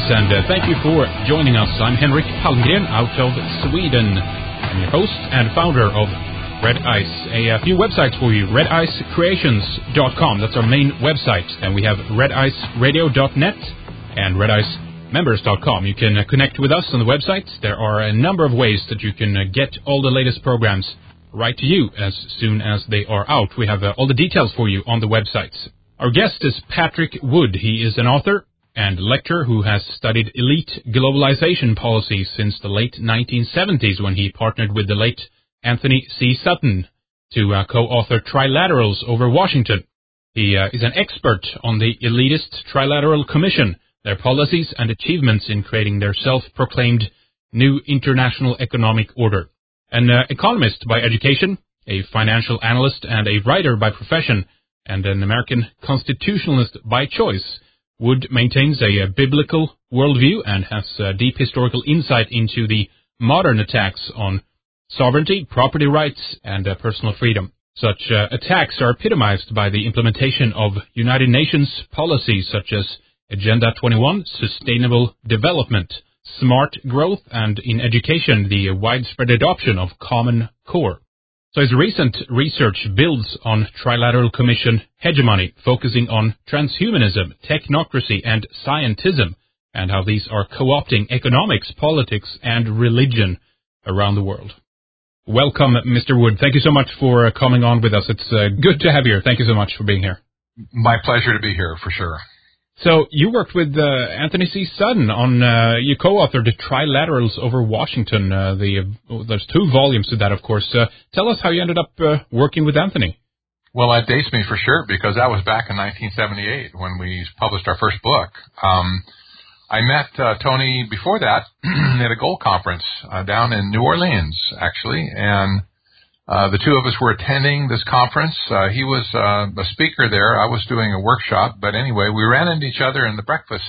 and thank you for joining us. I'm Henrik Palmgren out of Sweden. I'm your host and founder of Red Ice. A few websites for you. RedIceCreations.com, that's our main website. And we have RedIceRadio.net and RedIceMembers.com. You can connect with us on the website. There are a number of ways that you can get all the latest programs right to you as soon as they are out. We have all the details for you on the website. Our guest is Patrick Wood. He is an author and lecturer who has studied elite globalization policies since the late 1970s when he partnered with the late Anthony C. Sutton to co-author Trilaterals over Washington. He is an expert on the elitist Trilateral Commission, their policies and achievements in creating their self-proclaimed new international economic order. An economist by education, a financial analyst and a writer by profession, and an American constitutionalist by choice, Wood maintains a biblical worldview and has deep historical insight into the modern attacks on sovereignty, property rights, and personal freedom. Such attacks are epitomized by the implementation of United Nations policies such as Agenda 21, Sustainable Development, Smart Growth, and in education, the widespread adoption of Common Core. So his recent research builds on Trilateral Commission hegemony, focusing on transhumanism, technocracy, and scientism, and how these are co-opting economics, politics, and religion around the world. Welcome, Mr. Wood. Thank you so much for coming on with us. It's good to have you here. Thank you so much for being here. My pleasure to be here, for sure. So you worked with Anthony C. Sutton on, you co-authored the Trilaterals over Washington. There's 2 volumes to that, of course. Tell us how you ended up working with Anthony. Well, that dates me for sure, because that was back in 1978 when we published our first book. I met Tony before that at a gold conference down in New Orleans, actually, and the 2 of us were attending this conference. He was a speaker there. I was doing a workshop. But anyway, we ran into each other in the breakfast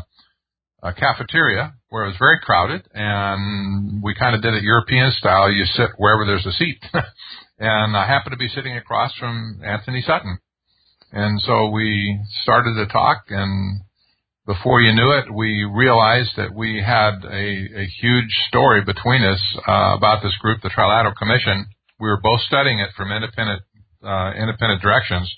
cafeteria where it was very crowded, and we kind of did it European style. You sit wherever there's a seat. And I happened to be sitting across from Anthony Sutton. And so we started to talk, and before you knew it, we realized that we had a huge story between us about this group, the Trilateral Commission. We were both studying it from independent directions,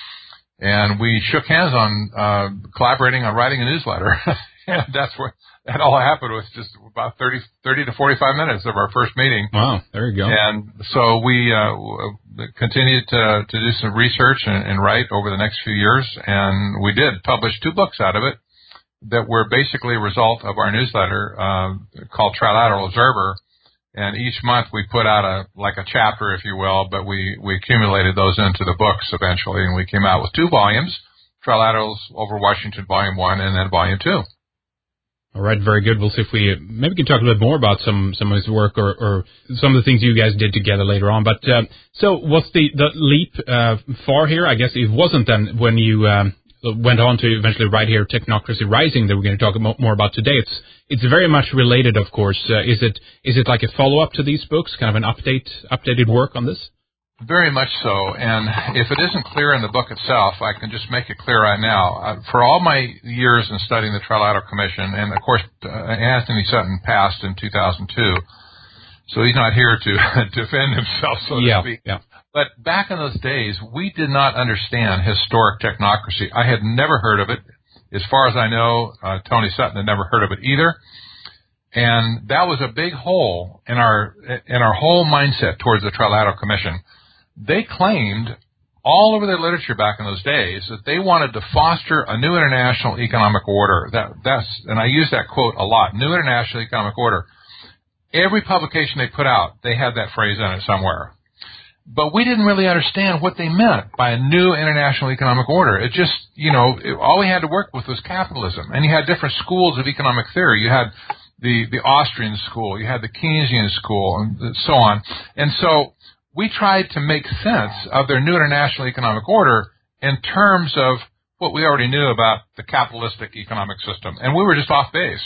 and we shook hands on collaborating on writing a newsletter. And that all happened was just about 30 to 45 minutes of our first meeting. Wow, there you go. And so we continued to do some research and write over the next few years, and we did publish 2 books out of it that were basically a result of our newsletter called Trilateral Observer. And each month we put out a chapter, if you will, but we accumulated those into the books eventually, and we came out with 2 volumes, Trilaterals over Washington, Volume 1, and then Volume 2. All right, very good. We'll see if we maybe can talk a little bit more about some of his work or some of the things you guys did together later on. But so what's the leap far here? I guess it wasn't then when you went on to eventually write here Technocracy Rising that we're going to talk more about today. It's very much related, of course. Is it like a follow-up to these books, kind of an updated work on this? Very much so. And if it isn't clear in the book itself, I can just make it clear right now. For all my years in studying the Trilateral Commission, and of course Anthony Sutton passed in 2002, so he's not here to defend himself, so to speak. Yeah. But back in those days, we did not understand historic technocracy. I had never heard of it. As far as I know, Tony Sutton had never heard of it either. And that was a big hole in our whole mindset towards the Trilateral Commission. They claimed all over their literature back in those days that they wanted to foster a new international economic order. And I use that quote a lot, new international economic order. Every publication they put out, they had that phrase in it somewhere. But we didn't really understand what they meant by a new international economic order. It just, all we had to work with was capitalism. And you had different schools of economic theory. You had the Austrian school, you had the Keynesian school, and so on. And so we tried to make sense of their new international economic order in terms of what we already knew about the capitalistic economic system. And we were just off base.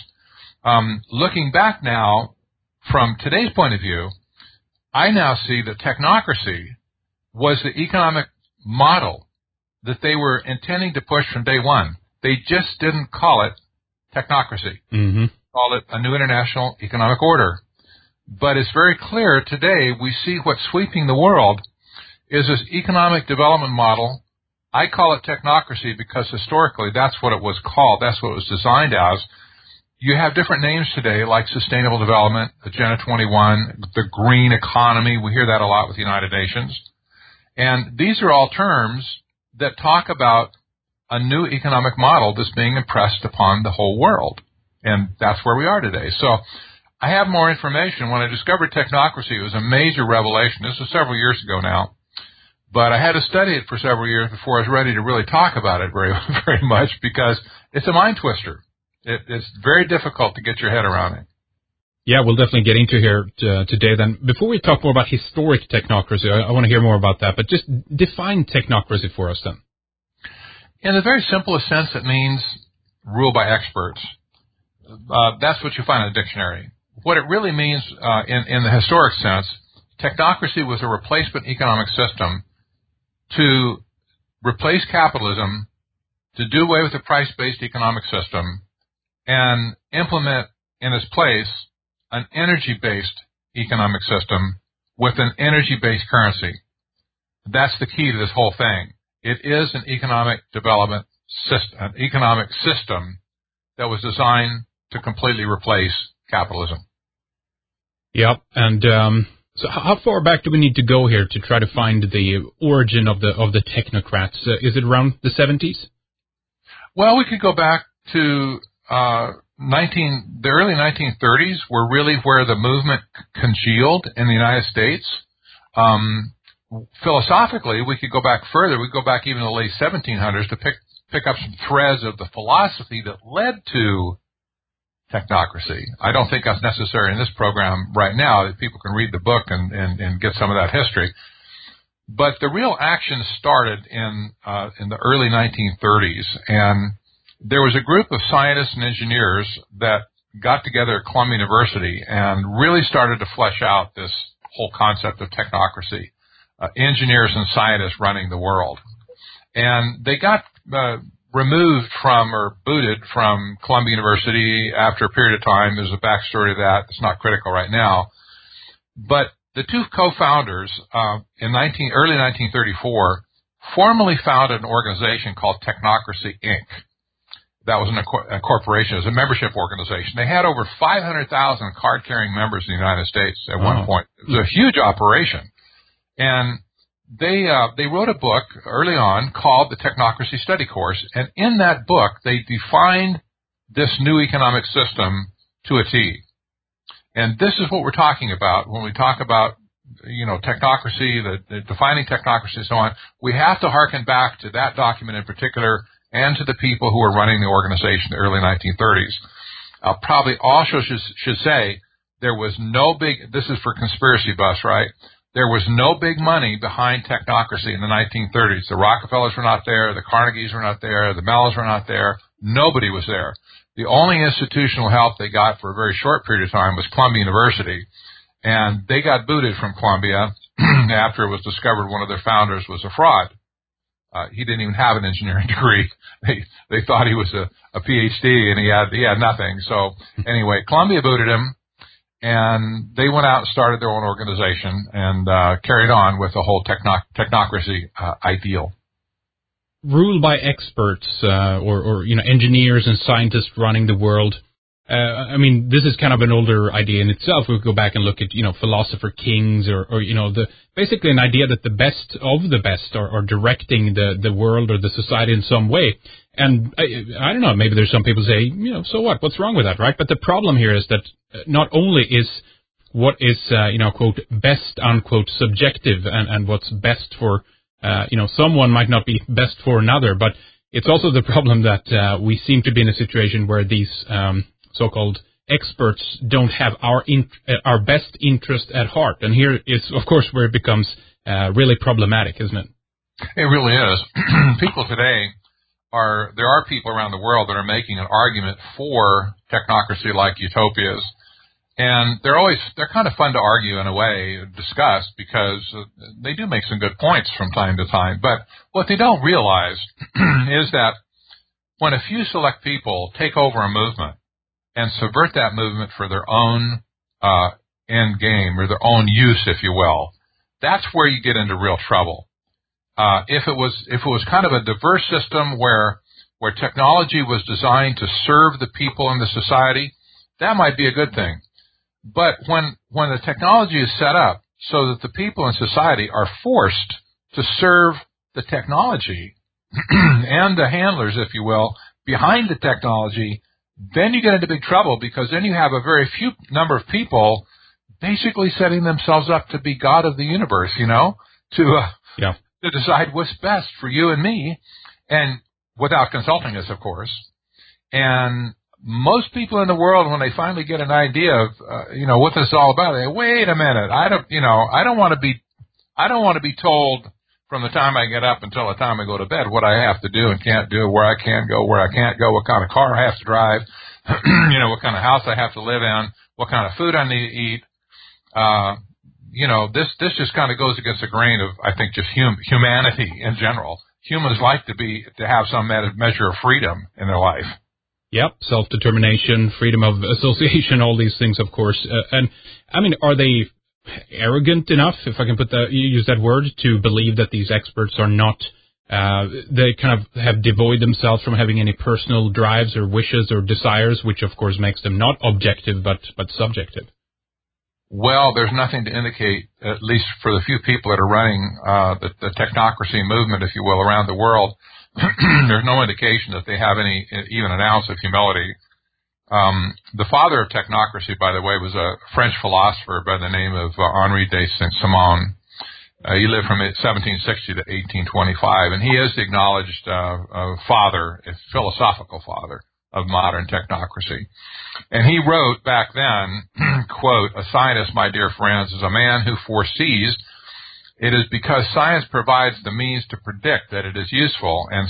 Looking back now, from today's point of view, I now see that technocracy was the economic model that they were intending to push from day one. They just didn't call it technocracy. Mm-hmm. Call it a new international economic order. But it's very clear today we see what's sweeping the world is this economic development model. I call it technocracy because historically that's what it was called. That's what it was designed as. You have different names today like sustainable development, Agenda 21, the green economy. We hear that a lot with the United Nations. And these are all terms that talk about a new economic model that's being impressed upon the whole world. And that's where we are today. So I have more information. When I discovered technocracy, it was a major revelation. This was several years ago now. But I had to study it for several years before I was ready to really talk about it very, very much because it's a mind twister. It's very difficult to get your head around it. Yeah, we'll definitely get into here today then. Before we talk more about historic technocracy, I want to hear more about that, but just define technocracy for us then. In the very simplest sense, it means rule by experts. That's what you find in the dictionary. What it really means in the historic sense, technocracy was a replacement economic system to replace capitalism, to do away with the price-based economic system, and implement in its place an energy-based economic system with an energy-based currency. That's the key to this whole thing. It is an economic development system, an economic system that was designed to completely replace capitalism. Yep, and so how far back do we need to go here to try to find the origin of the technocrats? Is it around the 70s? Well, we could go back to the early 1930s were really where the movement congealed in the United States. Philosophically, we could go back further. We could go back even to the late 1700s to pick up some threads of the philosophy that led to technocracy. I don't think that's necessary in this program right now, that people can read the book and get some of that history. But the real action started in the early 1930s, and there was a group of scientists and engineers that got together at Columbia University and really started to flesh out this whole concept of technocracy, engineers and scientists running the world. And they got removed from or booted from Columbia University after a period of time. There's a backstory to that. It's not critical right now. But the two co-founders in early 1934 formally founded an organization called Technocracy, Inc. That was a corporation. It was a membership organization. They had over 500,000 card-carrying members in the United States at one point. It was a huge operation. And they wrote a book early on called the Technocracy Study Course, and in that book they defined this new economic system to a T. And this is what we're talking about when we talk about, technocracy, the defining technocracy and so on. We have to hearken back to that document in particular and to the people who were running the organization in the early 1930s. I'll probably also should say there was no this is for conspiracy buffs, right? There was no big money behind technocracy in the 1930s. The Rockefellers were not there. The Carnegies were not there. The Mells were not there. Nobody was there. The only institutional help they got for a very short period of time was Columbia University. And they got booted from Columbia after it was discovered one of their founders was a fraud. He didn't even have an engineering degree. They thought he was a PhD, and he had nothing. So anyway, Columbia booted him. And they went out and started their own organization and carried on with the whole technocracy ideal. Ruled by experts or engineers and scientists running the world. This is kind of an older idea in itself. We go back and look at philosopher kings or basically an idea that the best of the best are directing the world or the society in some way. And I don't know, maybe there's some people say, so what? What's wrong with that, right? But the problem here is that not only is what is, quote, best, unquote, subjective and what's best for, someone might not be best for another, but it's also the problem that we seem to be in a situation where these so-called experts don't have our best interest at heart. And here is, of course, where it becomes really problematic, isn't it? It really is. People today there are people around the world that are making an argument for technocracy like utopias. And they're kind of fun to argue in a way, discuss, because they do make some good points from time to time. But what they don't realize is that when a few select people take over a movement and subvert that movement for their own end game or their own use, if you will, that's where you get into real trouble. If it was kind of a diverse system where technology was designed to serve the people in the society, that might be a good thing. But when the technology is set up so that the people in society are forced to serve the technology and the handlers, if you will, behind the technology, then you get into big trouble, because then you have a very few number of people basically setting themselves up to be God of the universe, to decide what's best for you and me, and without consulting us, of course. And most people in the world, when they finally get an idea of, what this is all about, they wait a minute, I don't want to be told from the time I get up until the time I go to bed what I have to do and can't do, where I can go, where I can't go, what kind of car I have to drive, what kind of house I have to live in, what kind of food I need to eat. This just kind of goes against the grain of, I think, just humanity in general. Humans like to have some measure of freedom in their life. Yep, self-determination, freedom of association, all these things, of course. And I mean, are they arrogant enough, if I can use that word, to believe that these experts are not, they kind of have devoid themselves from having any personal drives or wishes or desires, which of course makes them not objective but subjective? Well, there's nothing to indicate, at least for the few people that are running the technocracy movement, if you will, around the world, there's no indication that they have even an ounce of humility. The father of technocracy, by the way, was a French philosopher by the name of Henri de Saint-Simon. He lived from 1760 to 1825, and he is the acknowledged father, a philosophical father of modern technocracy. And he wrote back then, quote, "A scientist, my dear friends, is a man who foresees it is because science provides the means to predict that it is useful, and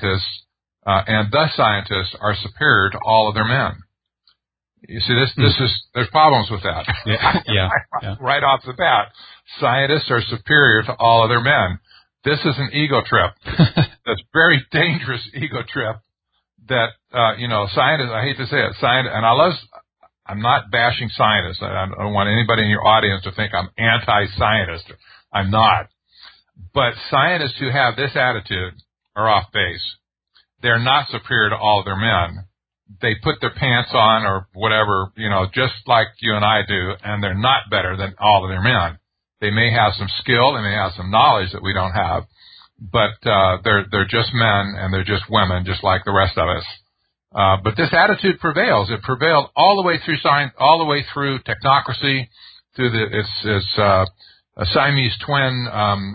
the scientists are superior to all other men." You see, there's problems with that. Yeah. Right off the bat, scientists are superior to all other men. This is an ego trip. That's a very dangerous ego trip that, scientists, I hate to say it, I'm not bashing scientists. I don't want anybody in your audience to think I'm anti-scientist. I'm not. But scientists who have this attitude are off base. They're not superior to all other men. They put their pants on or whatever, just like you and I do, and they're not better than all of their men. They may have some skill, they may have some knowledge that we don't have, but they're just men and they're just women, just like the rest of us. But this attitude prevails. It prevailed all the way through science, all the way through technocracy, through its Siamese twin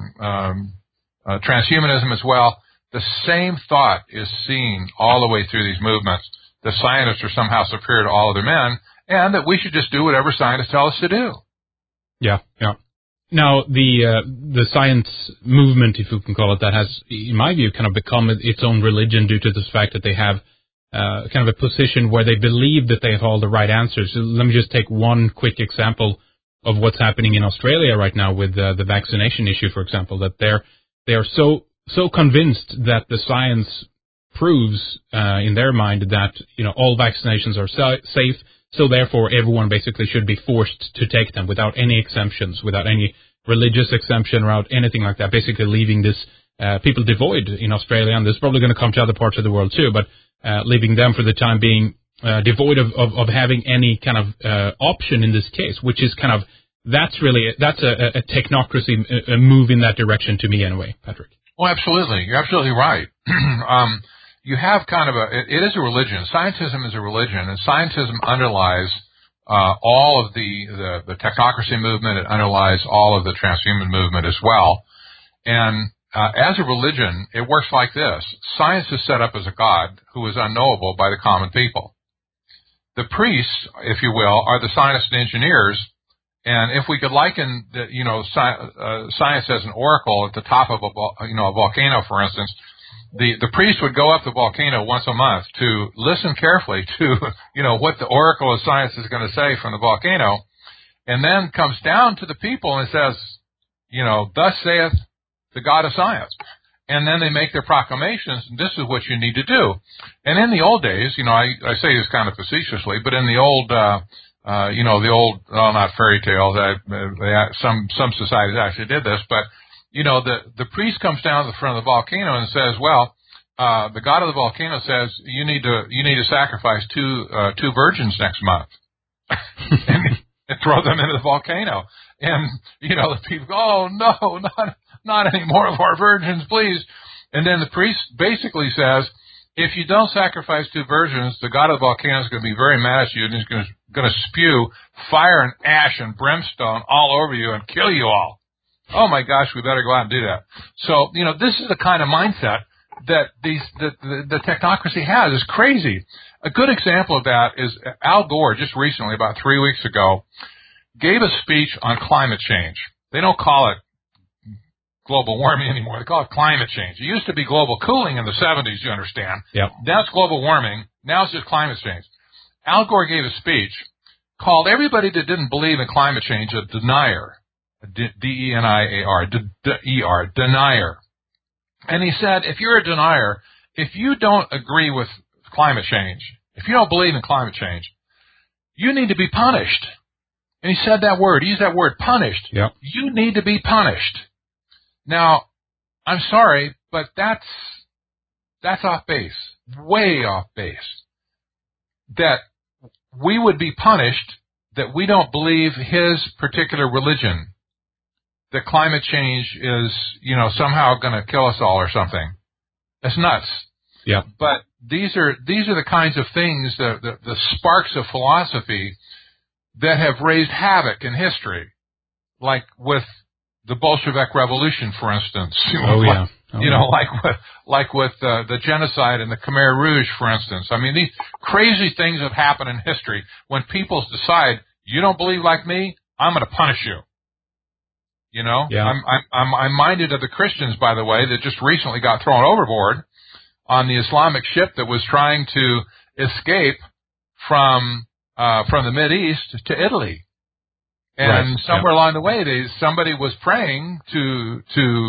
transhumanism as well. The same thought is seen all the way through these movements. The scientists are somehow superior to all other men, and that we should just do whatever scientists tell us to do. Yeah. Now, the science movement, if you can call it that, has, in my view, kind of become its own religion due to the fact that they have kind of a position where they believe that they have all the right answers. So let me just take one quick example of what's happening in Australia right now with the vaccination issue, for example, that they are so convinced that the science proves in their mind that all vaccinations are safe, so therefore everyone basically should be forced to take them without any exemptions, without any religious exemption, without anything like that, basically leaving this people devoid in Australia, and this is probably going to come to other parts of the world too, but leaving them for the time being devoid of having any kind of option in this case, which is kind of, that's a technocracy move in that direction to me anyway, Patrick. Well, absolutely. You're absolutely right. You have kind of it is a religion. Scientism is a religion, and scientism underlies all of the technocracy movement. It underlies all of the transhuman movement as well. And as a religion, it works like this. Science is set up as a god who is unknowable by the common people. The priests, if you will, are the scientists and engineers. And if we could liken science as an oracle at the top of a volcano, for instance, the priest would go up the volcano once a month to listen carefully to what the oracle of science is going to say from the volcano, and then comes down to the people and says, thus saith the God of science. and then they make their proclamations, and this is what you need to do. And in the old days, I say this kind of facetiously, but in the old, not fairy tales, some societies actually did this, but, the priest comes down to the front of the volcano and says, well, the god of the volcano says, you need to sacrifice two virgins next month. and throw them into the volcano. And, the people go, oh, no, not any more of our virgins, please. And then the priest basically says, if you don't sacrifice two virgins, the god of the volcano is going to be very mad at you, and he's going to spew fire and ash and brimstone all over you and kill you all. Oh, my gosh, we better go out and do that. So, this is the kind of mindset that the technocracy has. Is crazy. A good example of that is Al Gore, just recently, about 3 weeks ago, gave a speech on climate change. They don't call it global warming anymore. They call it climate change. It used to be global cooling in the 70s, you understand. Yep. That's global warming. Now it's just climate change. Al Gore gave a speech, called everybody that didn't believe in climate change a denier. D-E-N-I-A-R, denier. And he said, if you're a denier, if you don't agree with climate change, if you don't believe in climate change, you need to be punished. And he said that word. He used that word, punished. Yep. You need to be punished. Now, I'm sorry, but that's off base, way off base. That we would be punished that we don't believe his particular religion, that climate change is, somehow going to kill us all or something. That's nuts. Yeah. But these are the kinds of things, the sparks of philosophy that have raised havoc in history, like with the Bolshevik Revolution, for instance. Like with the genocide and the Khmer Rouge, for instance. I mean, these crazy things have happened in history when people decide, you don't believe like me, I'm going to punish you. Yeah. I'm minded of the Christians, by the way, that just recently got thrown overboard on the Islamic ship that was trying to escape from the Mideast to Italy. And somewhere along the way, somebody was praying to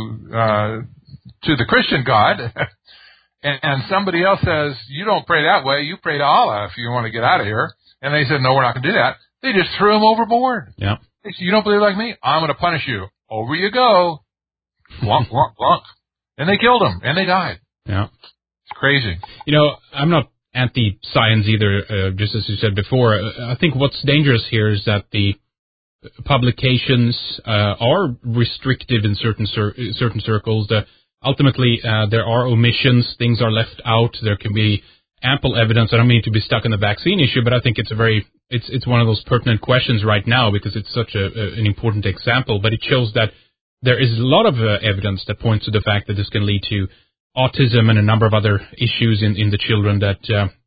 the Christian God, and somebody else says, you don't pray that way, you pray to Allah if you want to get out of here. And they said, no, we're not going to do that. They just threw him overboard. Yeah. They said, you don't believe like me? I'm going to punish you. Over you go. Glunk, glunk, glunk. And they killed him, and they died. Yeah. It's crazy. I'm not anti-science either, just as you said before. I think what's dangerous here is that the publications are restrictive in certain circles. Ultimately, there are omissions. Things are left out. There can be ample evidence. I don't mean to be stuck in the vaccine issue, but I think it's it's one of those pertinent questions right now because it's such an important example. But it shows that there is a lot of evidence that points to the fact that this can lead to autism and a number of other issues in the children that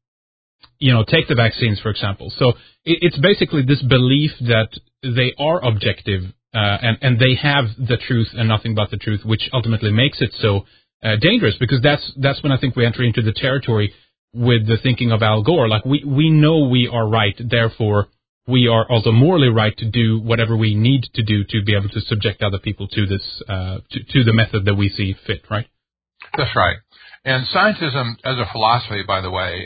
take the vaccines, for example. So it's basically this belief that they are objective and they have the truth and nothing but the truth, which ultimately makes it so dangerous, because that's when I think we enter into the territory with the thinking of Al Gore. Like we know we are right, therefore we are also morally right to do whatever we need to do to be able to subject other people to this to the method that we see fit, right? That's right. And scientism as a philosophy, by the way,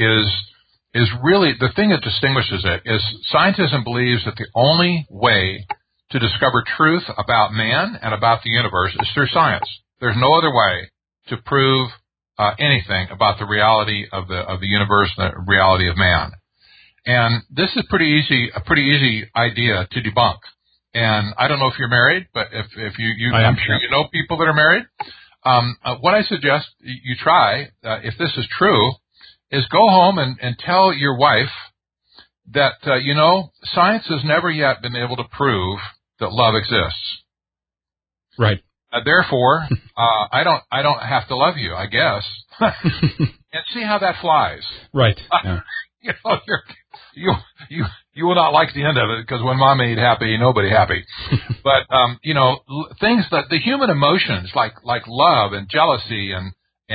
is really the thing that distinguishes it. Is scientism believes that the only way to discover truth about man and about the universe is through science. There's no other way to prove anything about the reality of the universe and the reality of man. And this is a pretty easy idea to debunk. And I don't know if you're married, but if you I'm sure you know people that are married. What I suggest you try, if this is true, is go home and tell your wife that, science has never yet been able to prove that love exists. Right. Therefore, I don't have to love you, I guess. And see how that flies. Right. Yeah. You will not like the end of it, because when mom ain't happy, nobody happy. But things that the human emotions like love and jealousy and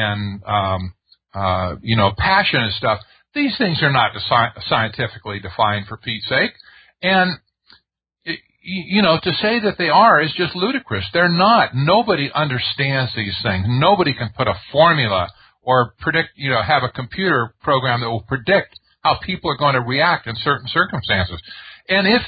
passion and stuff, these things are not scientifically defined, for Pete's sake. And to say that they are is just ludicrous. They're not. Nobody understands these things. Nobody can put a formula or predict, have a computer program that will predict how people are going to react in certain circumstances. And if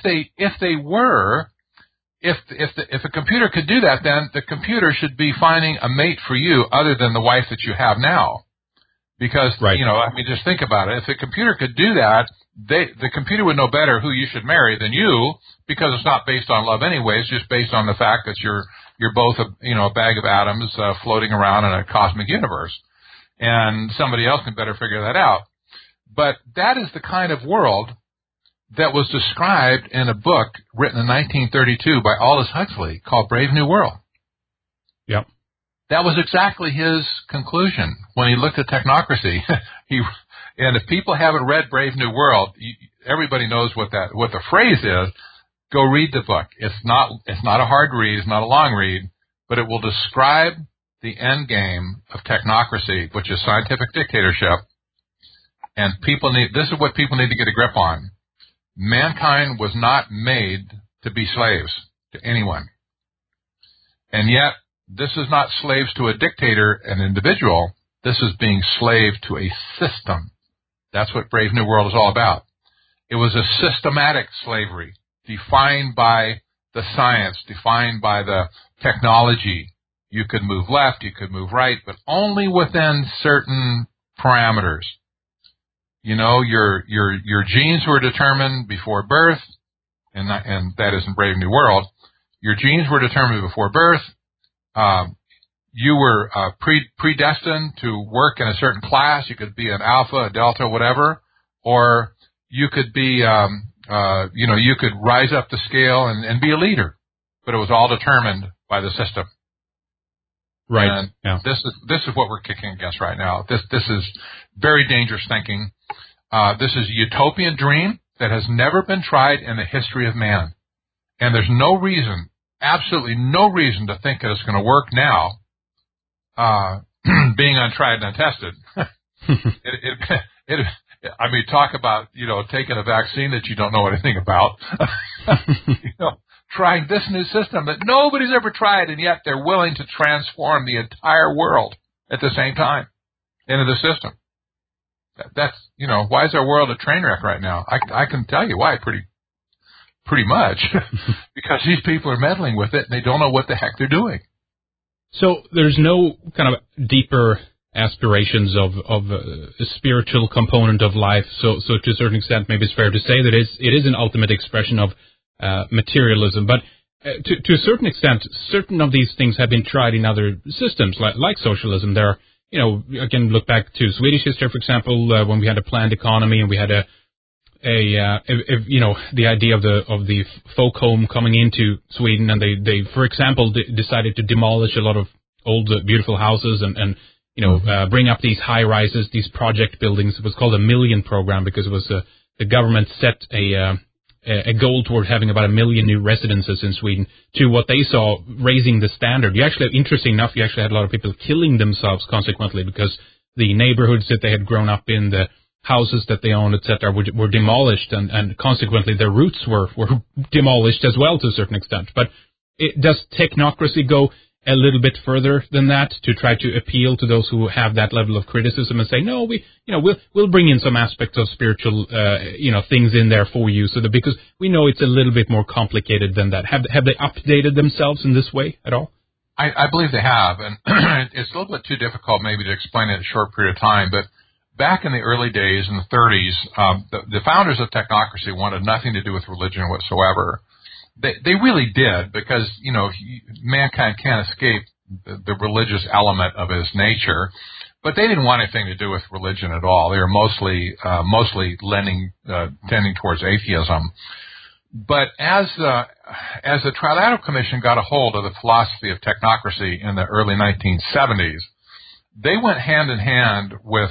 a computer could do that, then the computer should be finding a mate for you other than the wife that you have now. Because, right. Just think about it. If the computer could do that, the computer would know better who you should marry than you, because it's not based on love anyway. It's just based on the fact that you're both a bag of atoms floating around in a cosmic universe. And somebody else can better figure that out. But that is the kind of world that was described in a book written in 1932 by Aldous Huxley called Brave New World. Yep. That was exactly his conclusion when he looked at technocracy. And if people haven't read Brave New World, everybody knows what the phrase is. Go read the book. It's not a hard read. It's not a long read, but it will describe the end game of technocracy, which is scientific dictatorship. And this is what people need to get a grip on. Mankind was not made to be slaves to anyone. And yet, this is not slaves to a dictator, an individual. This is being slave to a system. That's what Brave New World is all about. It was a systematic slavery, defined by the science, defined by the technology. You could move left, you could move right, but only within certain parameters. Your genes were determined before birth, and that is in Brave New World. Your genes were determined before birth. You were predestined to work in a certain class. You could be an alpha, a delta, whatever, or you could be, you could rise up the scale and be a leader. But it was all determined by the system. Right. And yeah. This is what we're kicking against right now. This is very dangerous thinking. This is a utopian dream that has never been tried in the history of man. And there's no reason, absolutely no reason to think that it's going to work now, being untried and untested. Talk about, taking a vaccine that you don't know anything about. Trying this new system that nobody's ever tried, and yet they're willing to transform the entire world at the same time into the system. That's, why is our world a train wreck right now? I can tell you why pretty much. Because these people are meddling with it and they don't know what the heck they're doing. So there's no kind of deeper aspirations of a spiritual component of life. So to a certain extent, maybe it's fair to say that it is an ultimate expression of materialism. But to a certain extent, certain of these things have been tried in other systems, like socialism. There are, again, look back to Swedish history, for example, when we had a planned economy and we had the idea of the folk home coming into Sweden, and they for example, decided to demolish a lot of old, beautiful houses and bring up these high rises, these project buildings. It was called a Million Program because it was the government set a goal toward having about 1 million new residences in Sweden, to what they saw raising the standard. Interesting enough, you actually had a lot of people killing themselves consequently, because the neighborhoods that they had grown up in, the houses that they owned, etc., were demolished, and consequently their roots were demolished as well to a certain extent. But does technocracy go a little bit further than that to try to appeal to those who have that level of criticism and say, no, we'll bring in some aspects of spiritual things in there for you, so that, because we know it's a little bit more complicated than that. Have they updated themselves in this way at all? I believe they have, and it's a little bit too difficult maybe to explain it in a short period of time, but back in the early days, in the 30s, the founders of technocracy wanted nothing to do with religion whatsoever. They really did, because, mankind can't escape the religious element of his nature, but they didn't want anything to do with religion at all. They were mostly tending towards atheism. But as the Trilateral Commission got a hold of the philosophy of technocracy in the early 1970s, they went hand in hand with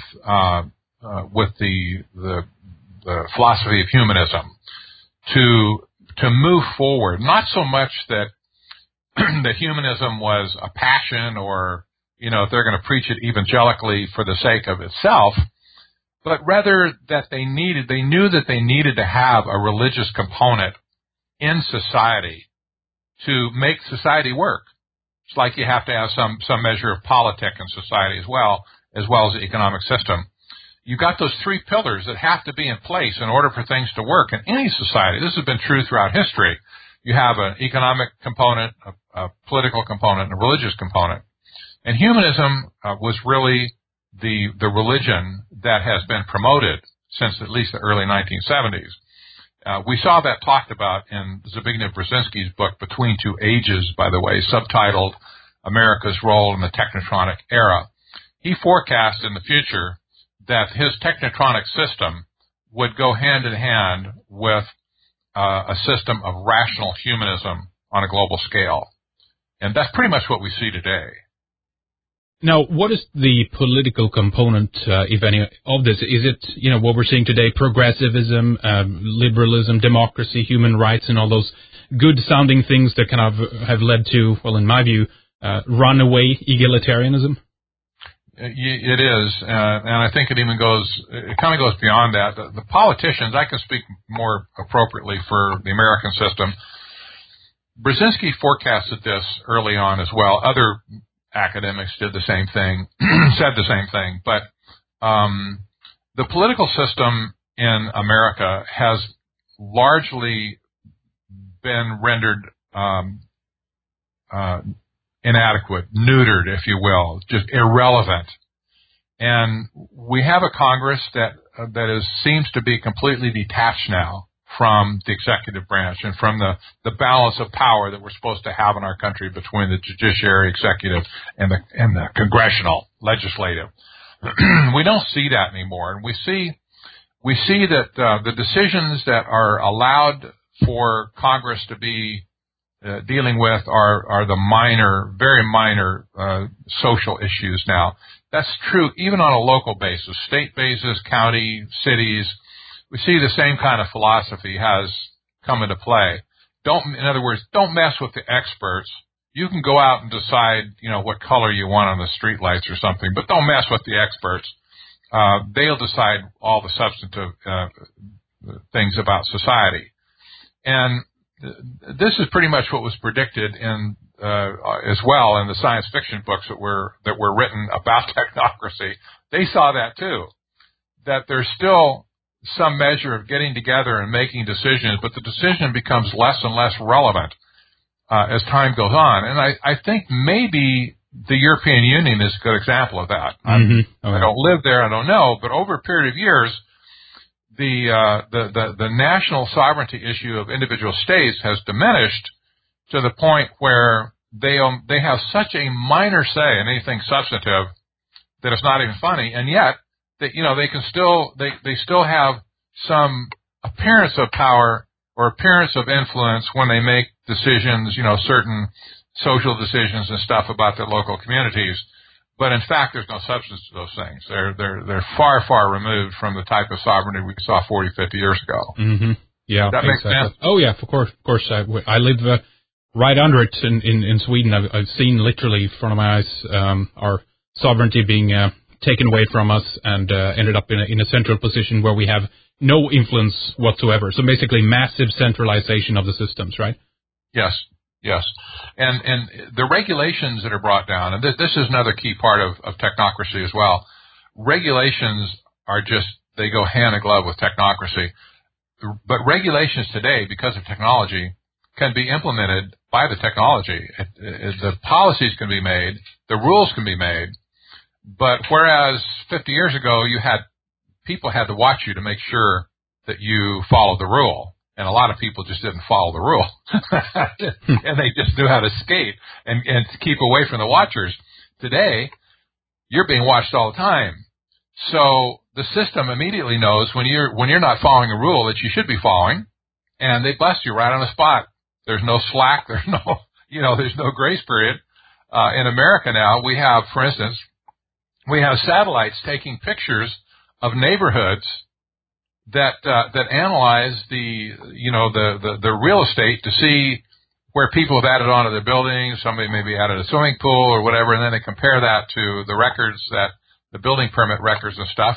the philosophy of humanism to move forward. Not so much that that humanism was a passion, or if they're going to preach it evangelically for the sake of itself, but rather that they knew that they needed to have a religious component in society to make society work. It's like you have to have some measure of politic in society as well as the economic system. You've got those three pillars that have to be in place in order for things to work in any society. This has been true throughout history. You have an economic component, a political component, and a religious component. And humanism was really the religion that has been promoted since at least the early 1970s. We saw that talked about in Zbigniew Brzezinski's book, Between Two Ages, by the way, subtitled America's Role in the Technotronic Era. He forecast in the future that his technotronic system would go hand in hand with a system of rational humanism on a global scale. And that's pretty much what we see today. Now, what is the political component, if any, of this? Is it, what we're seeing today, progressivism, liberalism, democracy, human rights, and all those good-sounding things that kind of have led to, well, in my view, runaway egalitarianism? It is, and I think it kind of goes beyond that. The politicians, I can speak more appropriately for the American system. Brzezinski forecasted this early on as well. Other academics did the same thing, said the same thing. But the political system in America has largely been rendered inadequate, neutered, if you will, just irrelevant. And we have a Congress that seems to be completely detached now from the executive branch and from the balance of power that we're supposed to have in our country between the judiciary, executive, and the congressional, legislative. We don't see that anymore, and we see that the decisions that are allowed for Congress to be dealing with are the very minor social issues now. That's true even on a local basis, state basis, county, cities. We see the same kind of philosophy has come into play. In other words, don't mess with the experts. You can go out and decide, what color you want on the streetlights or something, but don't mess with the experts. They'll decide all the substantive things about society. And this is pretty much what was predicted in as well in the science fiction books that were written about technocracy. They saw that too, that there's still some measure of getting together and making decisions, but the decision becomes less and less relevant as time goes on. And I think maybe the European Union is a good example of that. Mm-hmm. I don't live there, I don't know, but over a period of years, the national sovereignty issue of individual states has diminished to the point where they have such a minor say in anything substantive that it's not even funny, and yet they still have some appearance of power or appearance of influence when they make decisions, certain social decisions and stuff about their local communities. But in fact, there's no substance to those things. They're far, far removed from the type of sovereignty we saw 40, 50 years ago. Mm-hmm. Yeah, that makes sense. Oh yeah, of course. I live right under it in Sweden. I've seen literally in front of my eyes our sovereignty being taken away from us and ended up in a central position where we have no influence whatsoever. So basically, massive centralization of the systems, right? Yes. And the regulations that are brought down, and this is another key part of technocracy as well. Regulations they go hand in glove with technocracy. But regulations today, because of technology, can be implemented by the technology. The policies can be made, the rules can be made, but whereas 50 years ago people had to watch you to make sure that you followed the rule. And a lot of people just didn't follow the rule. And they just knew how to skate and to keep away from the watchers. Today, you're being watched all the time. So the system immediately knows when you're not following a rule that you should be following, and they bust you right on the spot. There's no slack, there's no grace period. In America now, we have, for instance, satellites taking pictures of neighborhoods that analyze the real estate to see where people have added onto their buildings. Somebody maybe added a swimming pool or whatever, and then they compare that to the records, the building permit records and stuff.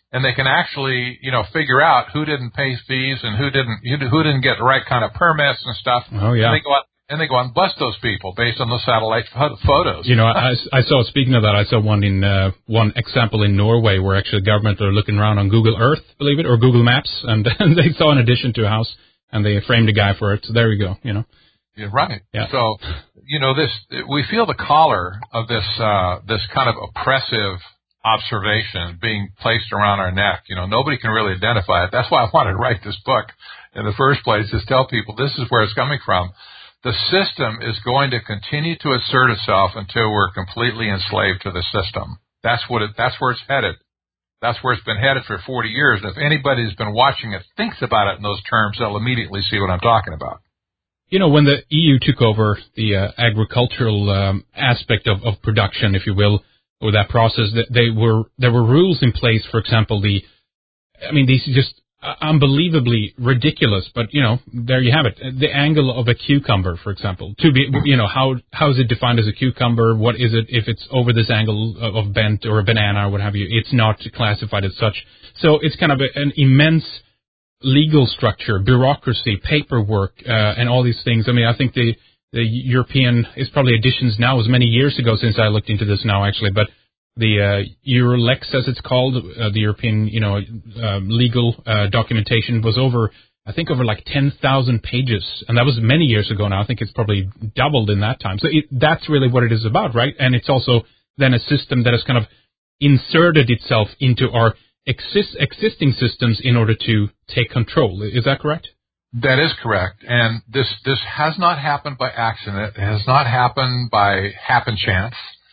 and they can actually, figure out who didn't pay fees and who didn't get the right kind of permits and stuff. Oh, yeah. And they go out and bust those people based on the satellite photos. I saw, speaking of that, I saw one example in Norway where actually the government are looking around on Google Earth, believe it, or Google Maps, and they saw an addition to a house, and they framed a guy for it. So there you go, Yeah, right. Yeah. So, we feel the collar of this kind of oppressive observation being placed around our neck. Nobody can really identify it. That's why I wanted to write this book in the first place, is tell people this is where it's coming from. The system is going to continue to assert itself until we're completely enslaved to the system. That's where it's headed. That's where it's been headed for 40 years. And if anybody who's been watching it thinks about it in those terms, they'll immediately see what I'm talking about. When the EU took over the agricultural aspect of production, if you will, or that process, there were rules in place. For example, these are just unbelievably ridiculous, but there you have it. The angle of a cucumber, for example, to be, how is it defined as a cucumber? What is it if it's over this angle of bent, or a banana or what have you? It's not classified as such. So it's kind of an immense legal structure, bureaucracy, paperwork, and all these things. I think the European is probably additions now. It was many years ago since I looked into this now, actually, but the Eurolex, as it's called, the European, legal documentation was over like 10,000 pages, and that was many years ago now. I think it's probably doubled in that time. So that's really what it is about, right? And it's also then a system that has kind of inserted itself into our existing systems in order to take control. Is that correct? That is correct. And this has not happened by accident. It has not happened by happen chance.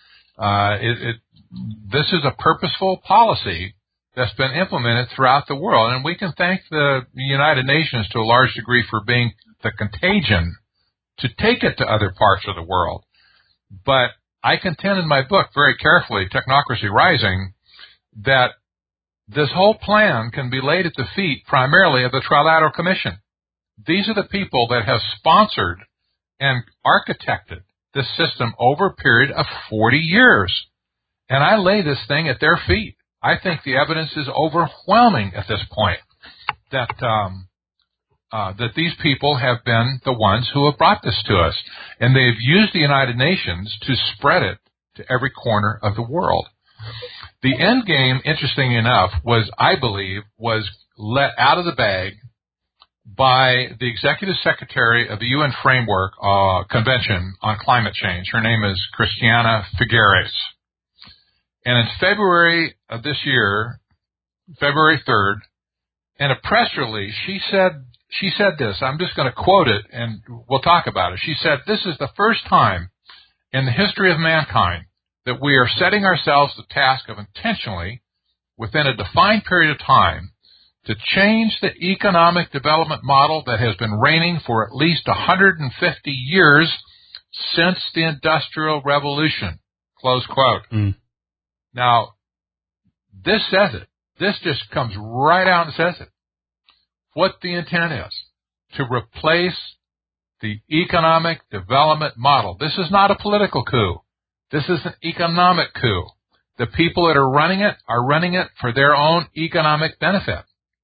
This is a purposeful policy that's been implemented throughout the world, and we can thank the United Nations to a large degree for being the contagion to take it to other parts of the world. But I contend in my book very carefully, Technocracy Rising, that this whole plan can be laid at the feet primarily of the Trilateral Commission. These are the people that have sponsored and architected this system over a period of 40 years. And I lay this thing at their feet. I think the evidence is overwhelming at this point that these people have been the ones who have brought this to us. And they've used the United Nations to spread it to every corner of the world. The end game, interestingly enough, I believe, was let out of the bag by the Executive Secretary of the UN Framework Convention on Climate Change. Her name is Christiana Figueres. And in February of this year, February 3rd, in a press release, she said this. I'm just going to quote it, and we'll talk about it. She said, "This is the first time in the history of mankind that we are setting ourselves the task of intentionally, within a defined period of time, to change the economic development model that has been reigning for at least 150 years since the Industrial Revolution." Close quote. Mm. Now, this says it. This just comes right out and says it. What the intent is, to replace the economic development model. This is not a political coup. This is an economic coup. The people that are running it for their own economic benefit.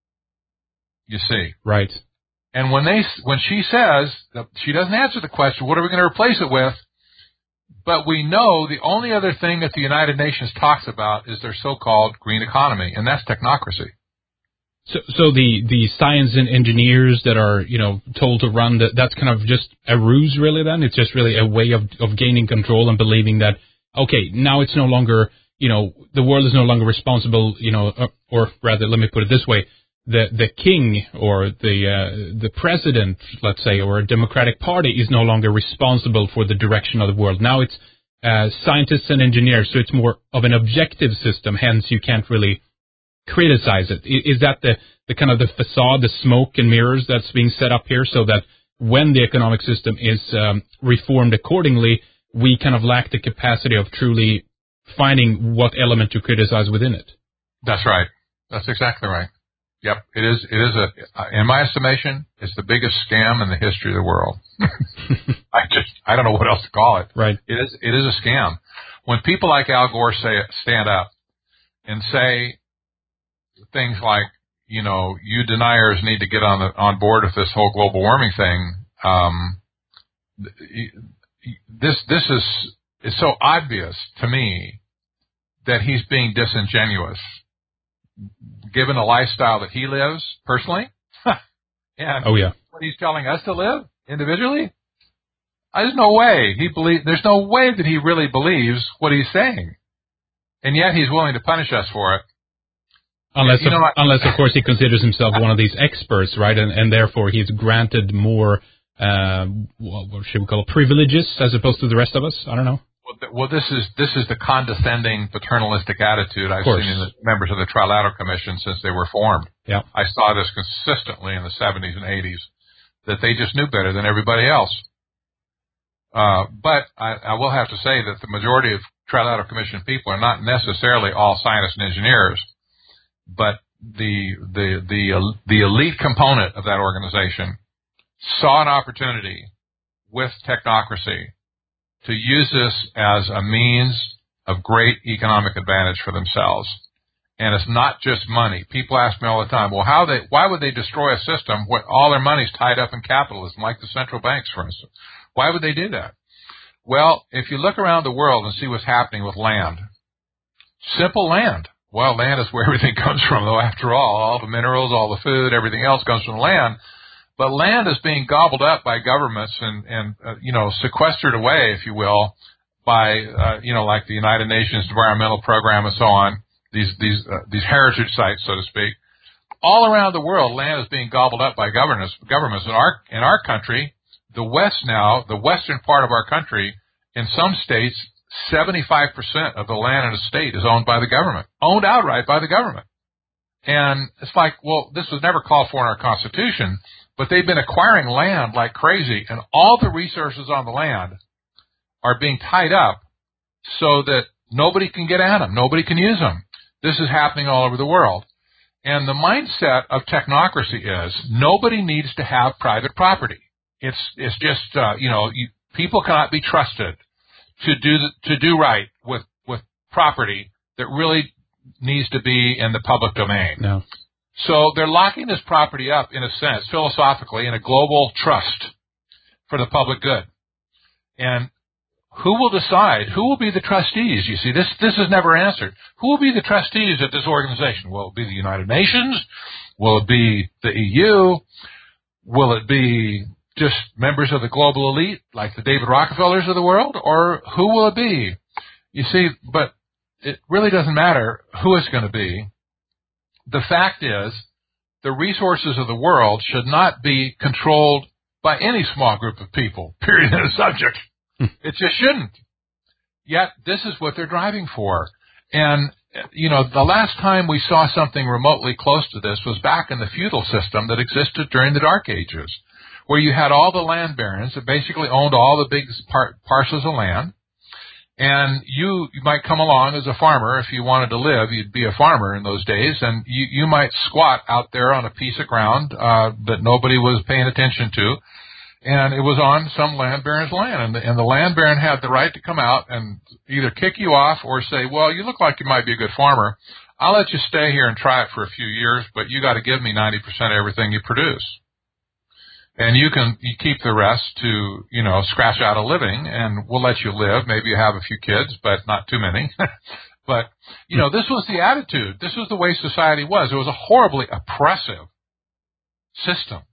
You see. Right. And when she says, she doesn't answer the question, what are we going to replace it with? But we know the only other thing that the United Nations talks about is their so-called green economy, and that's technocracy. So the science and engineers that are, told to run that's kind of just a ruse, really, then? It's just really a way of gaining control and believing that, okay, now it's no longer, the world is no longer responsible, or rather, let me put it this way, the king or the president, let's say, or a democratic party is no longer responsible for the direction of the world. Now it's scientists and engineers, so it's more of an objective system, hence you can't really criticize it. Is that the kind of the facade, the smoke and mirrors that's being set up here, so that when the economic system is reformed accordingly, we kind of lack the capacity of truly finding what element to criticize within it? That's right. That's exactly right. Yep, it is in my estimation, it's the biggest scam in the history of the world. I don't know what else to call it. Right. It is a scam. When people like Al Gore stand up and say, things like, you deniers need to get on board with this whole global warming thing. This is so obvious to me that he's being disingenuous, given the lifestyle that he lives personally, and what he's telling us to live individually. There's no way that he really believes what he's saying, and yet he's willing to punish us for it. Unless, of course, he considers himself one of these experts, right? And therefore he's granted more, what should we call it, privileges as opposed to the rest of us? I don't know. Well, this is the condescending, paternalistic attitude I've seen in the members of the Trilateral Commission since they were formed. Yeah. I saw this consistently in the 70s and 80s, that they just knew better than everybody else. But I will have to say that the majority of Trilateral Commission people are not necessarily all scientists and engineers. But the elite component of that organization saw an opportunity with technocracy to use this as a means of great economic advantage for themselves. And it's not just money. People ask me all the time, well, why would they destroy a system where all their money's tied up in capitalism, like the central banks, for instance? Why would they do that? Well, if you look around the world and see what's happening with land, simple land. Well, land is where everything comes from, though, after all the minerals, all the food, everything else comes from land. But land is being gobbled up by governments and sequestered away, if you will, by, like the United Nations Environmental Program and so on, these heritage sites, so to speak. All around the world, land is being gobbled up by governments. In our country, the West now, the western part of our country, in some states, 75% of the land in a state is owned by the government, owned outright by the government. And it's like, well, this was never called for in our Constitution, but they've been acquiring land like crazy, and all the resources on the land are being tied up so that nobody can get at them, nobody can use them. This is happening all over the world. And the mindset of technocracy is nobody needs to have private property. It's just, people cannot be trusted to do right with property that really needs to be in the public domain. No. So they're locking this property up, in a sense, philosophically, in a global trust for the public good. And who will decide? Who will be the trustees? You see, this is never answered. Who will be the trustees of this organization? Will it be the United Nations? Will it be the EU? Will it be just members of the global elite, like the David Rockefellers of the world? Or who will it be? You see, but it really doesn't matter who it's going to be. The fact is, the resources of the world should not be controlled by any small group of people, period, in a subject. It just shouldn't. Yet, this is what they're driving for. And, the last time we saw something remotely close to this was back in the feudal system that existed during the Dark Ages, where you had all the land barons that basically owned all the big parcels of land. And you might come along as a farmer. If you wanted to live, you'd be a farmer in those days, and you might squat out there on a piece of ground that nobody was paying attention to, and it was on some land baron's land, and the land baron had the right to come out and either kick you off or say, well, you look like you might be a good farmer. I'll let you stay here and try it for a few years, but you got to give me 90% of everything you produce. And you keep the rest to, scratch out a living, and we'll let you live. Maybe you have a few kids, but not too many. But, this was the attitude. This was the way society was. It was a horribly oppressive system.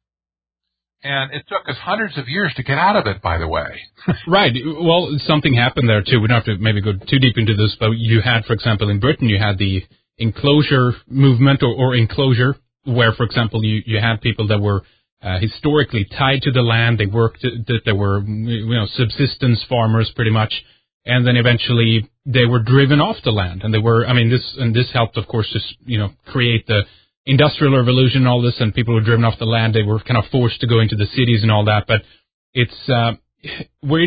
And it took us hundreds of years to get out of it, by the way. Right. Well, something happened there, too. We don't have to maybe go too deep into this, but you had, for example, in Britain, you had the enclosure movement or enclosure, where, for example, you had people that were historically tied to the land. They worked, they were, subsistence farmers pretty much. And then eventually they were driven off the land. And this helped, of course, to, create the industrial revolution and all this, and people were driven off the land. They were kind of forced to go into the cities and all that. But it's, we're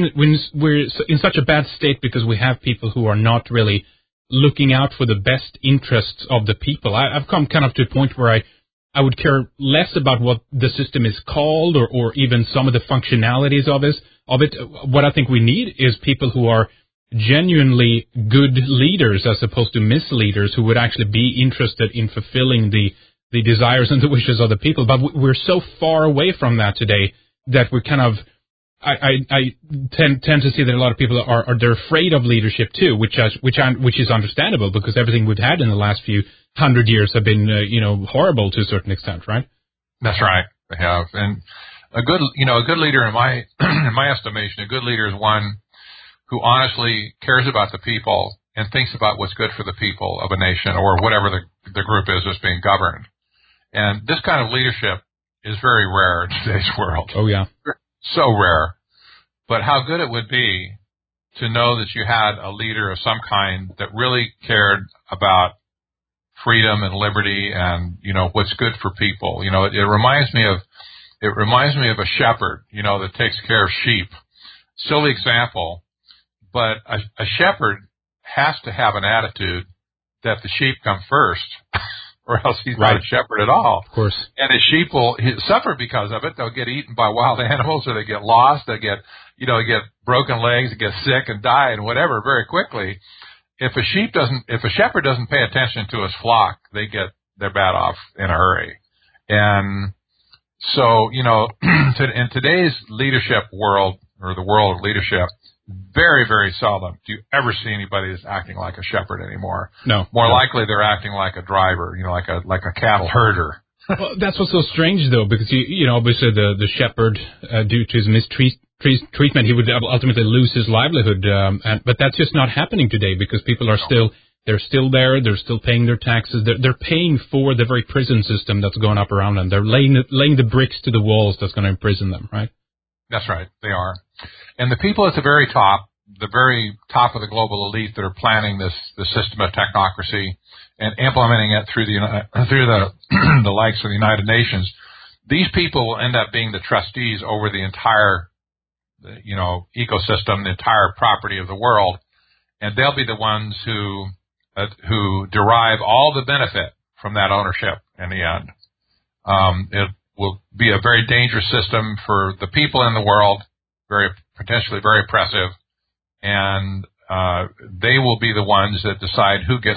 in such a bad state because we have people who are not really looking out for the best interests of the people. I've come kind of to a point where I would care less about what the system is called or even some of the functionalities of it. What I think we need is people who are genuinely good leaders as opposed to misleaders who would actually be interested in fulfilling the desires and the wishes of the people. But we're so far away from that today that we're kind of, I tend to see that a lot of people they're afraid of leadership too, which is understandable because everything we've had in the last few 100 years have been horrible to a certain extent, right? That's right, they have. And a good leader in my in my estimation, a good leader is one who honestly cares about the people and thinks about what's good for the people of a nation or whatever the group is that's being governed. And this kind of leadership is very rare in today's world. Oh, yeah. So rare. But how good it would be to know that you had a leader of some kind that really cared about freedom and liberty and, what's good for people. It reminds me of a shepherd, that takes care of sheep. Silly example, but a shepherd has to have an attitude that the sheep come first, or else he's not a shepherd at all. Of course. And his sheep will suffer because of it. They'll get eaten by wild animals, or they get lost. They get broken legs, they get sick and die and whatever very quickly. If a shepherd doesn't pay attention to his flock, they're bad off in a hurry. And so, in today's leadership world, or the world of leadership, very, very seldom do you ever see anybody that's acting like a shepherd anymore. No. More likely they're acting like a driver, like a cattle herder. Well, that's what's so strange, though, because, obviously the shepherd, due to his mistreatment, he would ultimately lose his livelihood. But that's just not happening today because people are they're still there. They're still paying their taxes. They're paying for the very prison system that's going up around them. They're laying the bricks to the walls that's going to imprison them, right? That's right. They are. And the people at the very top of the global elite that are planning this system of technocracy and implementing it through the likes of the United Nations, these people will end up being the trustees over the entire ecosystem, the entire property of the world, and they'll be the ones who derive all the benefit from that ownership in the end. It will be a very dangerous system for the people in the world, potentially very oppressive, and they will be the ones that decide who gets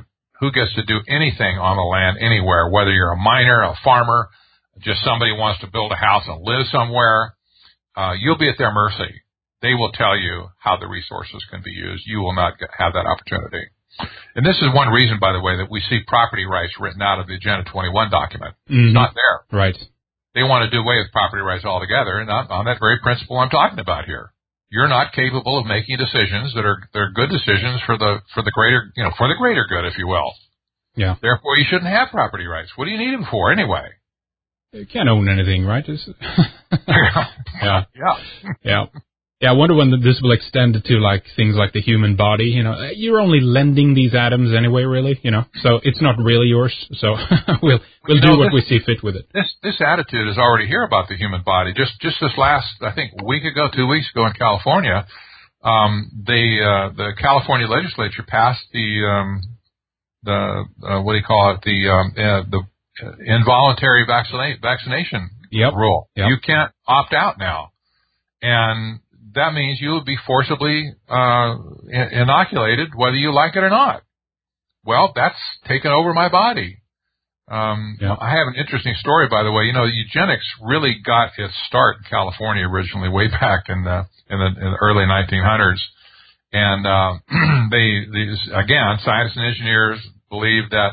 to do anything on the land anywhere, whether you're a miner, a farmer, just somebody who wants to build a house and live somewhere. You'll be at their mercy. They will tell you how the resources can be used. You will not have that opportunity. And this is one reason, by the way, that we see property rights written out of the Agenda 21 document. Mm-hmm. It's not there. Right. They want to do away with property rights altogether, and on that very principle I'm talking about here. You're not capable of making decisions that are good decisions for the greater good, if you will. Yeah. Therefore, you shouldn't have property rights. What do you need them for anyway? You can't own anything, right? Yeah. Yeah. Yeah, I wonder when this will extend to things like the human body. You're only lending these atoms anyway, really. So it's not really yours. So we'll do what we see fit with it. This attitude is already here about the human body. Just this last, I think, 2 weeks ago in California, the California legislature passed the involuntary vaccination rule. Yep. You can't opt out now, and that means you will be forcibly inoculated whether you like it or not. Well, that's taken over my body. I have an interesting story, by the way. Eugenics really got its start in California originally, way back in the early 1900s, and again, scientists and engineers believed that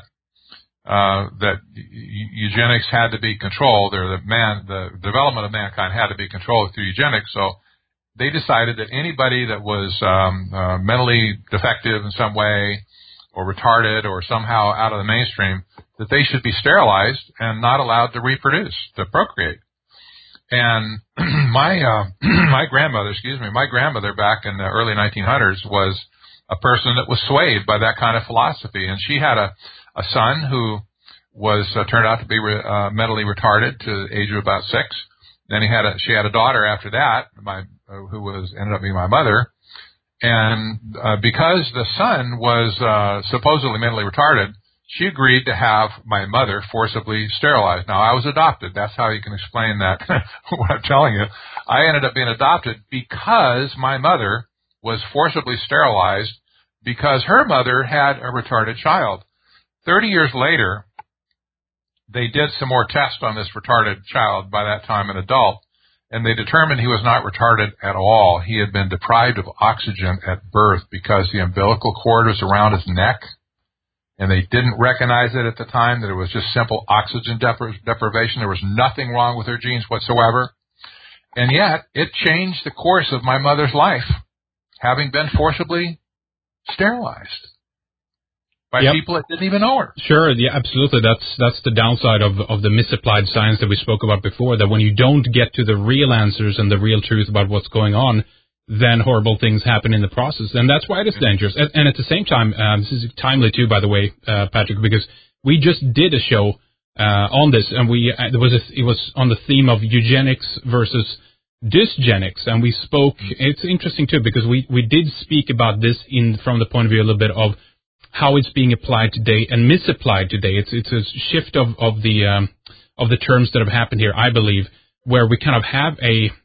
eugenics had to be controlled, or the development of mankind had to be controlled through eugenics. So they decided that anybody that was mentally defective in some way, or retarded, or somehow out of the mainstream, that they should be sterilized and not allowed to reproduce, to procreate. And my grandmother back in the early 1900s was a person that was swayed by that kind of philosophy, and she had a son who was turned out to be mentally retarded to the age of about 6. Then she had a daughter after that, who ended up being my mother. And because the son was supposedly mentally retarded, she agreed to have my mother forcibly sterilized. Now, I was adopted. That's how you can explain that, what I'm telling you. I ended up being adopted because my mother was forcibly sterilized because her mother had a retarded child. 30 years later, they did some more tests on this retarded child, by that time an adult, and they determined he was not retarded at all. He had been deprived of oxygen at birth because the umbilical cord was around his neck, and they didn't recognize it at the time, that it was just simple oxygen deprivation. There was nothing wrong with her genes whatsoever. And yet, it changed the course of my mother's life, having been forcibly sterilized by people that didn't even know her. Sure, yeah, absolutely. That's the downside of the misapplied science that we spoke about before, that when you don't get to the real answers and the real truth about what's going on, then horrible things happen in the process. And that's why it is dangerous. And at the same time, this is timely too, by the way, Patrick, because we just did a show on this, and it was on the theme of eugenics versus dysgenics, and we spoke. It's interesting too, because we did speak about this from the point of view a little bit of how it's being applied today and misapplied today. It's a shift of the terms that have happened here, I believe, where we kind of have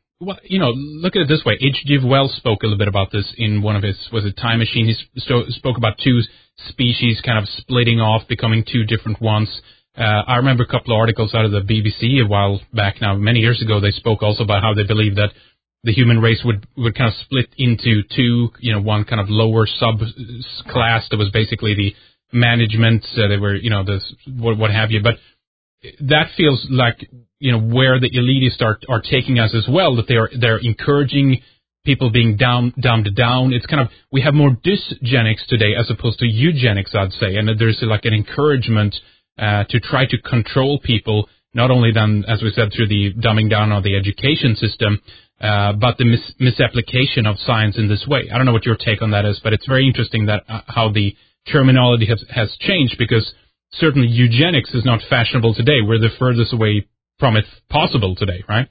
look at it this way. H.G. Wells spoke a little bit about this in one of his, was it Time Machine? He spoke about two species kind of splitting off, becoming two different ones. I remember a couple of articles out of the BBC a while back now, many years ago. They spoke also about how they believe that the human race would kind of split into two, one kind of lower subclass that was basically the management. They were, what have you. But that feels like, where the elitists are taking us as well, that they're encouraging people being dumbed down. It's kind of, we have more dysgenics today as opposed to eugenics, I'd say. And there's like an encouragement to try to control people, not only then, as we said, through the dumbing down of the education system, but the misapplication of science in this way. I don't know what your take on that is, but it's very interesting that how the terminology has changed, because certainly eugenics is not fashionable today. We're the furthest away from it possible today, right?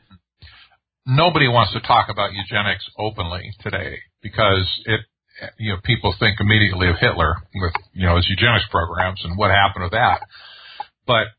Nobody wants to talk about eugenics openly today because people think immediately of Hitler with, his eugenics programs and what happened with that. But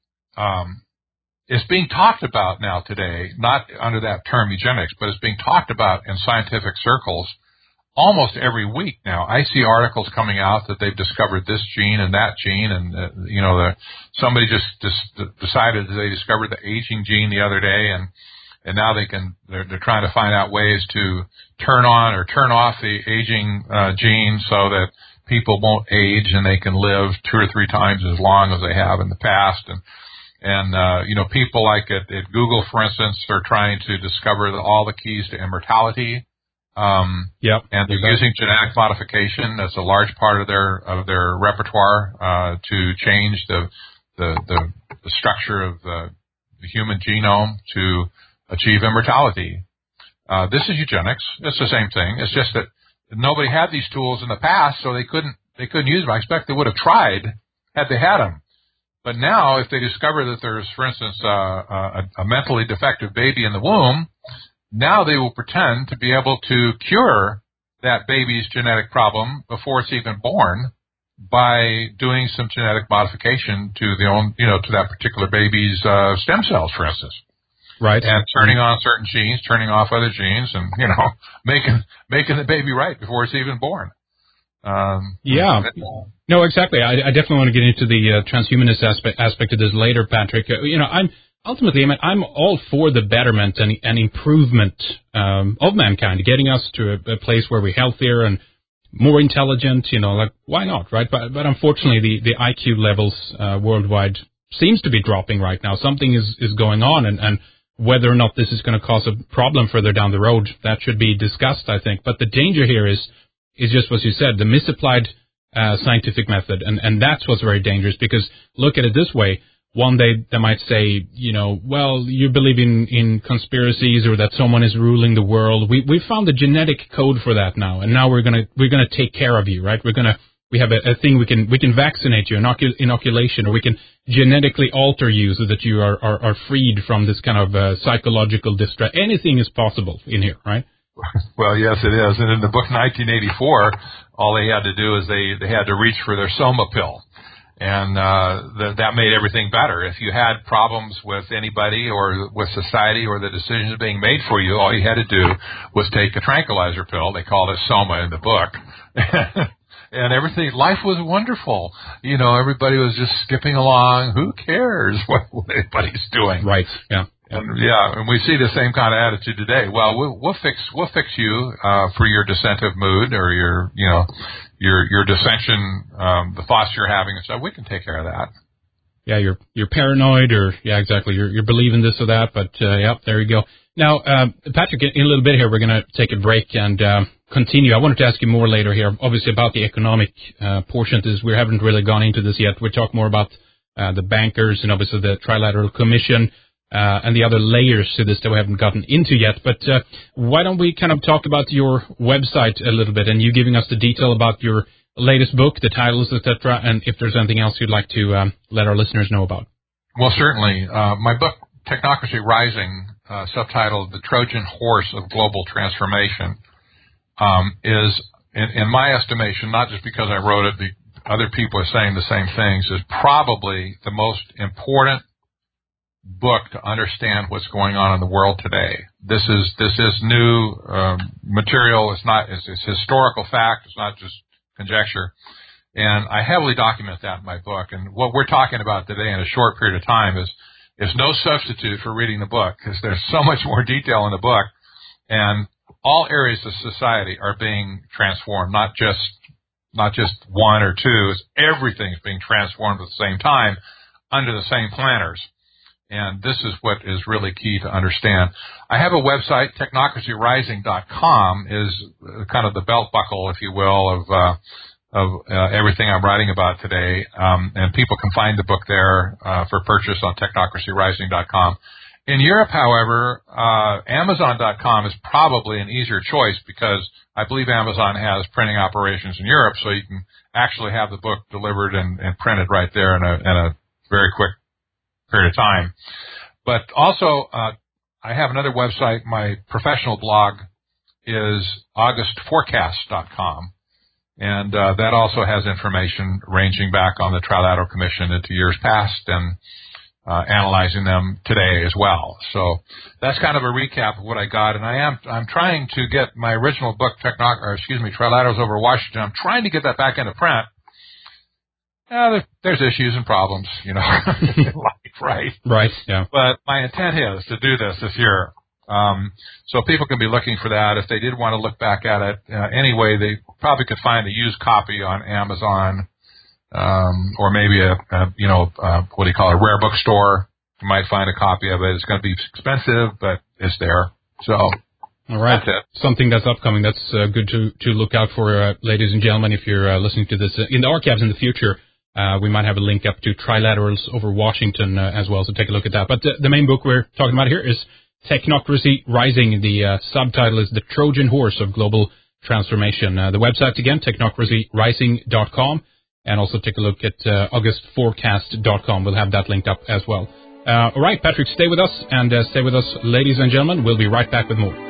it's being talked about now today, not under that term eugenics, but it's being talked about in scientific circles almost every week now. I see articles coming out that they've discovered this gene and that gene, and somebody just decided that they discovered the aging gene the other day, and now they're trying to find out ways to turn on or turn off the aging gene so that people won't age and they can live 2 or 3 times as long as they have in the past. And people like at Google, for instance, are trying to discover all the keys to immortality. And they're using genetic modification as a large part of their repertoire to change the structure of the human genome to achieve immortality. This is eugenics. It's the same thing. It's just that nobody had these tools in the past, so they couldn't use them. I expect they would have tried had they had them. But now, if they discover that there's, for instance, a mentally defective baby in the womb, now they will pretend to be able to cure that baby's genetic problem before it's even born by doing some genetic modification to to that particular baby's stem cells, for instance. Right. And turning on certain genes, turning off other genes, and making the baby right before it's even born. No, exactly. I definitely want to get into the transhumanist aspect of this later, Patrick. I'm all for the betterment and improvement of mankind, getting us to a place where we're healthier and more intelligent. Why not, right? But unfortunately, the IQ levels worldwide seems to be dropping right now. Something is going on, and whether or not this is going to cause a problem further down the road, that should be discussed, I think. But the danger here is just what you said, the misapplied scientific method, and that's what's very dangerous, because look at it this way. One day they might say, well, you believe in conspiracies or that someone is ruling the world. We found the genetic code for that now, and now we're gonna take care of you, right? We have a thing we can vaccinate you, inoculation, or we can genetically alter you so that you are freed from this kind of psychological distress. Anything is possible in here, right? Well, yes, it is. And in the book 1984, all they had to do is they had to reach for their Soma pill. And that made everything better. If you had problems with anybody or with society or the decisions being made for you, all you had to do was take a tranquilizer pill. They called it Soma in the book. And everything, life was wonderful. Everybody was just skipping along. Who cares what anybody's doing? Right. Yeah. And we see the same kind of attitude today. Well, we'll fix you for your dissentive mood or your dissension, the thoughts you're having and stuff. We can take care of that. Yeah, you're paranoid, or exactly. You're believing this or that, but there you go. Now, Patrick, in a little bit here, we're going to take a break and continue. I wanted to ask you more later here, obviously about the economic portion. We haven't really gone into this yet. We'll talk more about the bankers and obviously the Trilateral Commission. And the other layers to this that we haven't gotten into yet. But why don't we kind of talk about your website a little bit, and you giving us the detail about your latest book, the titles, etc., and if there's anything else you'd like to let our listeners know about. Well, certainly. My book, Technocracy Rising, subtitled The Trojan Horse of Global Transformation, is, in my estimation, not just because I wrote it, the other people are saying the same things, is probably the most important book to understand what's going on in the world today. This is new material. It's historical fact. It's not just conjecture. And I heavily document that in my book. And what we're talking about today in a short period of time is no substitute for reading the book, because there's so much more detail in the book. And all areas of society are being transformed, not just one or two. Everything's being transformed at the same time under the same planners. And this is what is really key to understand. I have a website, technocracyrising.com, is kind of the belt buckle, if you will, of everything I'm writing about today. And people can find the book there for purchase on technocracyrising.com. In Europe, however, Amazon.com is probably an easier choice, because I believe Amazon has printing operations in Europe, so you can actually have the book delivered and printed right there in a very quick period of time. But also, I have another website. My professional blog is augustforecast.com, and that also has information ranging back on the Trilateral Commission into years past and analyzing them today as well. So that's kind of a recap of what I got, and I'm trying to get my original book, Trilaterals Over Washington. I'm trying to get that back into print. There's issues and problems, in life, right? Right, yeah. But my intent is to do this year. So people can be looking for that. If they did want to look back at it anyway, they probably could find a used copy on Amazon, or maybe a rare bookstore. You might find a copy of it. It's going to be expensive, but it's there. So. All right. Something that's upcoming. That's good to look out for, ladies and gentlemen, if you're listening to this. In the archives in the future, we might have a link up to Trilaterals Over Washington as well, so take a look at that. But the main book we're talking about here is Technocracy Rising. The subtitle is The Trojan Horse of Global Transformation. The website, again, technocracyrising.com, and also take a look at augustforecast.com. We'll have that linked up as well. All right, Patrick, stay with us, and stay with us, ladies and gentlemen. We'll be right back with more.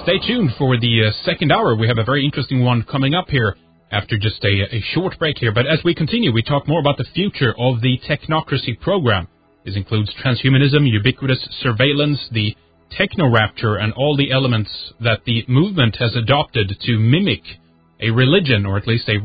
stay tuned for the second hour. We have a very interesting one coming up here after just a short break here. But as we continue, we talk more about the future of the technocracy program. This includes transhumanism, ubiquitous surveillance, the technorapture, and all the elements that the movement has adopted to mimic a religion, or at least a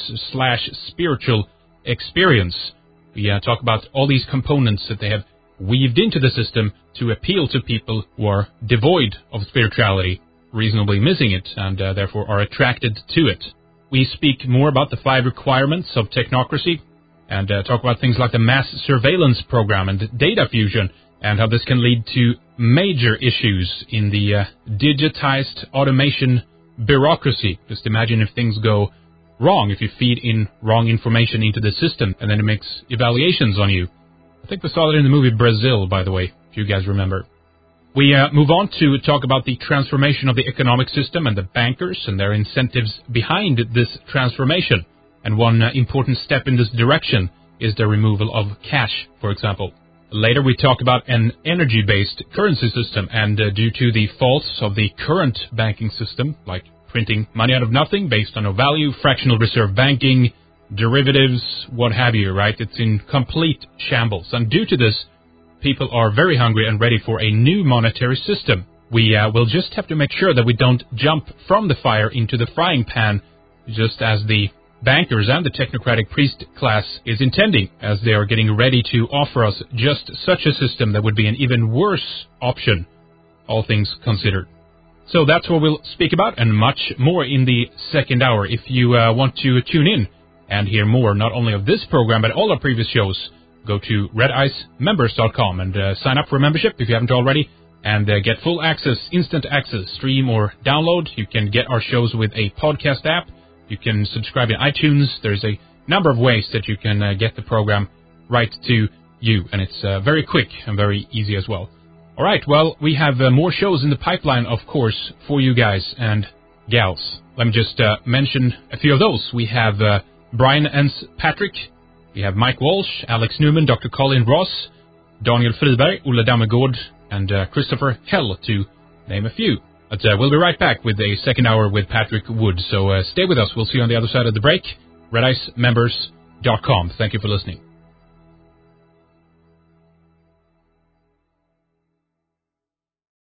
religious/spiritual experience. We talk about all these components that they have weaved into the system to appeal to people who are devoid of spirituality, reasonably missing it, and therefore are attracted to it. We speak more about the 5 requirements of technocracy, and talk about things like the mass surveillance program and data fusion, and how this can lead to major issues in the digitized automation bureaucracy. Just imagine if things go wrong, if you feed in wrong information into the system, and then it makes evaluations on you. I think we saw that in the movie Brazil, by the way, if you guys remember. We move on to talk about the transformation of the economic system and the bankers and their incentives behind this transformation. And one important step in this direction is the removal of cash, for example. Later we talk about an energy-based currency system, and due to the faults of the current banking system, like printing money out of nothing based on no value, fractional reserve banking, derivatives, what have you, right? It's in complete shambles. And due to this, people are very hungry and ready for a new monetary system. We will just have to make sure that we don't jump from the fire into the frying pan, just as the bankers and the technocratic priest class is intending, as they are getting ready to offer us just such a system that would be an even worse option, all things considered. So that's what we'll speak about, and much more in the second hour. If you want to tune in and hear more, not only of this program, but all our previous shows, go to redicemembers.com and sign up for a membership if you haven't already, and get full access, instant access, stream or download. You can get our shows with a podcast app. You can subscribe in iTunes. There's a number of ways that you can get the program right to you, and it's very quick and very easy as well. All right, well, we have more shows in the pipeline, of course, for you guys and gals. Let me just mention a few of those. We have Brian Enns Patrick, we have Mike Walsh, Alex Newman, Dr. Colin Ross, Daniel Friberg, Ola Dammegård, and Christopher Hell, to name a few. But we'll be right back with a second hour with Patrick Wood, so stay with us. We'll see you on the other side of the break. redicemembers.com. Thank you for listening.